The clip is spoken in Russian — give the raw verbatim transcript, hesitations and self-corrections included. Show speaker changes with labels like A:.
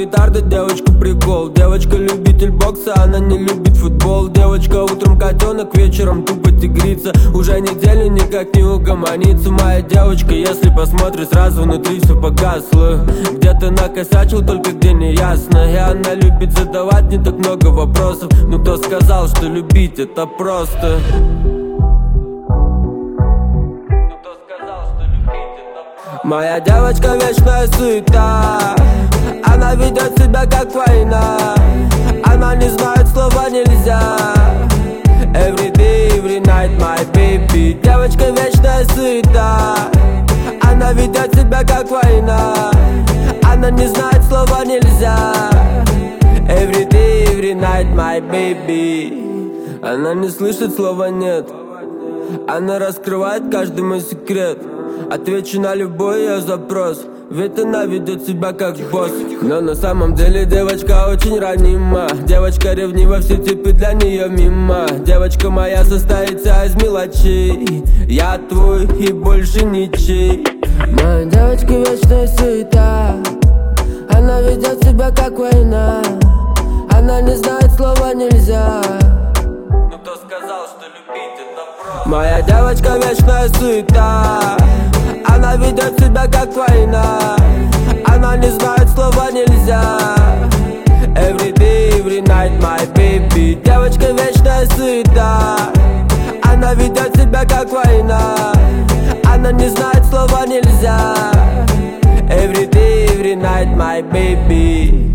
A: петарда, девочка прикол. Девочка любитель бокса, она не любит футбол. Девочка утром котенок, вечером тупо тигрица. Уже неделю никак не угомонится. Моя девочка, если посмотришь, сразу внутри все погасло. Где-то накосячил, только где не ясно. И она любит задавать не так много вопросов. Ну кто сказал, что любить это просто? Моя девочка вечная суета. Она ведет себя как война. Она не знает слова нельзя. Every day, every night, my baby. Девочка вечная суета. Она ведет себя как война. Она не знает слова нельзя. Every day, every night, my baby. Она не слышит слова нет. Она раскрывает каждый мой секрет. Отвечу на любой ее запрос, ведь она ведет себя как босс. Но на самом деле девочка очень ранима. Девочка ревнива, все типы для нее мимо. Девочка моя состоится из мелочей. Я твой и больше ничей.
B: Моя девочка вечная суета. Она ведет себя как война. Она не знает слова нельзя.
A: Ну кто сказал, что любить это просто? Моя девочка вечная суета. Она ведет себя как война. Она не знает слова нельзя. Every day, every night, my baby. Девочка вечная суета. Она ведет себя как война. Она не знает слова нельзя. Every day, every night, my baby.